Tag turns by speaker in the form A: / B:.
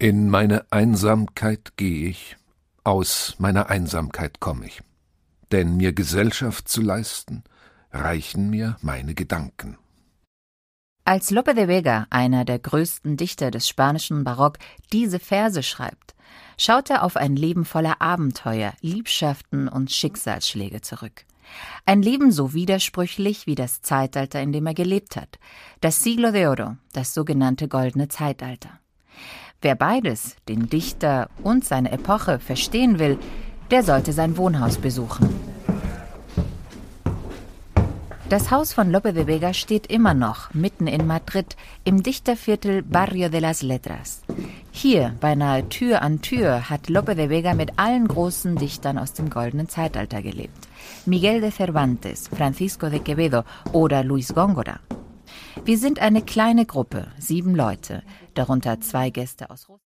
A: In meine Einsamkeit gehe ich, aus meiner Einsamkeit komme ich. Denn mir Gesellschaft zu leisten, reichen mir meine Gedanken.
B: Als Lope de Vega, einer der größten Dichter des spanischen Barock, diese Verse schreibt, schaut er auf ein Leben voller Abenteuer, Liebschaften und Schicksalsschläge zurück. Ein Leben so widersprüchlich wie das Zeitalter, in dem er gelebt hat. Das Siglo de Oro, das sogenannte Goldene Zeitalter. Wer beides, den Dichter und seine Epoche, verstehen will, der sollte sein Wohnhaus besuchen. Das Haus von Lope de Vega steht immer noch mitten in Madrid, im Dichterviertel Barrio de las Letras. Hier, beinahe Tür an Tür, hat Lope de Vega mit allen großen Dichtern aus dem Goldenen Zeitalter gelebt. Miguel de Cervantes, Francisco de Quevedo oder Luis Góngora. Wir sind eine kleine Gruppe, 7 Leute, darunter 2 Gäste aus Russland.